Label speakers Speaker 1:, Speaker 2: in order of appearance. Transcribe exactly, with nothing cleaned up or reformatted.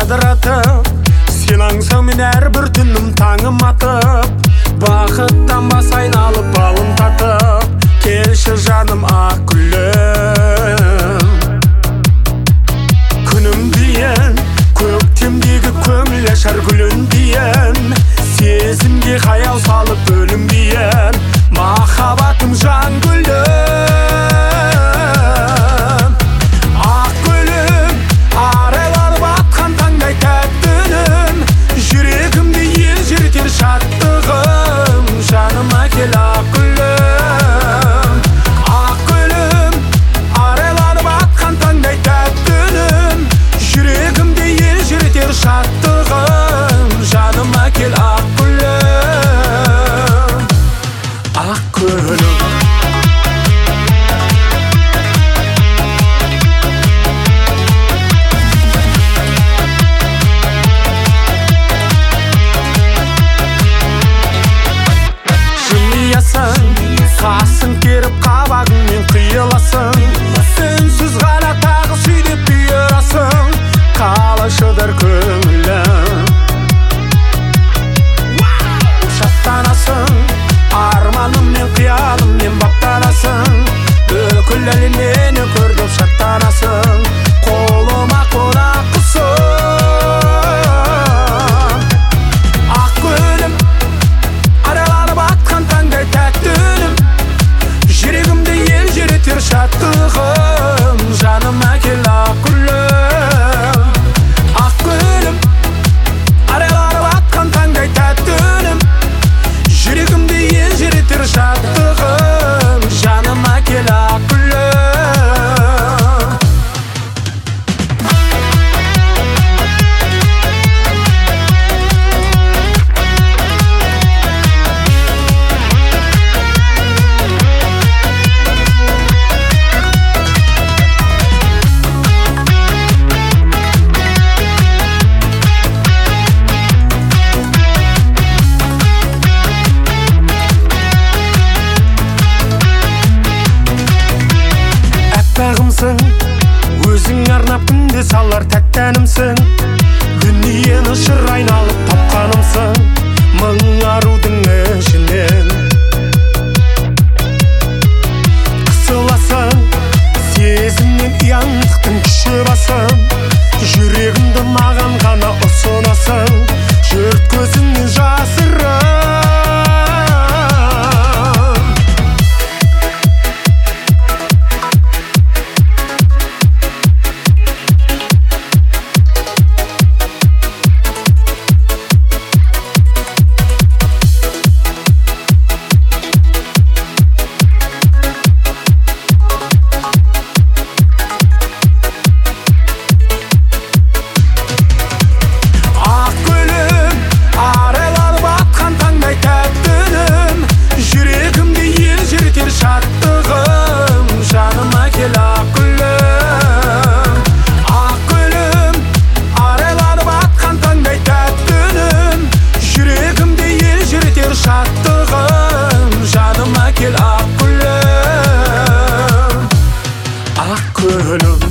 Speaker 1: жадыратып, сен аңсаумен әрбір түнім таңым атып, бақыттан бас айналып балым татып, келші жаным ақ гүлім. Күнім дейін, көктемдегі көңіл ашар гүлін дейін, сезімге қаяу салып бөлінбейін, махаббатым жан гүлім. Ақ гүлім, арайланып атқан таңдай тәтті үнім, жүрегімді елжіретер шаттығым, жаныма кел ақ гүлім. Ақ гүлім, арайланып атқан таңдай тәтті үнім, жүрегімді елжіретер шаттығым, жаныма кел ақ гүлім. Ақ гүлім. Қасын керіп қабағыңмен қиыласың, үнсіз ғана тағы сүйдеп бұйырасың, қалашыдар көңілім. Шаттанасың, арманыммен қиялыммен баптанасың, бүкіл әлем мені көріп шаттанасың, қолыма қонақ қылсың. Ақ гүлім, арайланып атқан таңдай тәтті үнім, жүрегімді елжіретер шаттығым, жаныма кел ақ гүлім. Ақ гүлім, арайланып атқан таңдай тәтті үнім, жүрегімді елжіретер шаттығым, жаныма кел ақ гүлім. Өзің арнап күнде салар тәтті әнімсің, дүниені шыр айналып тапқанымсың, мың арудың ішінен. Қысыласың, сезімнен ұяңдықтың күші басым, жүрегімді маған ғана ұсынасың, жұрт көзіңнен жасырын. Шаттығым, жаныма кел ақ гүлім. Ақ гүлім, арайланып атқан таңдай тәтті үнім, жүрегімді елжіретер шаттығым, жаныма кел ақ гүлім. Ақ гүлім.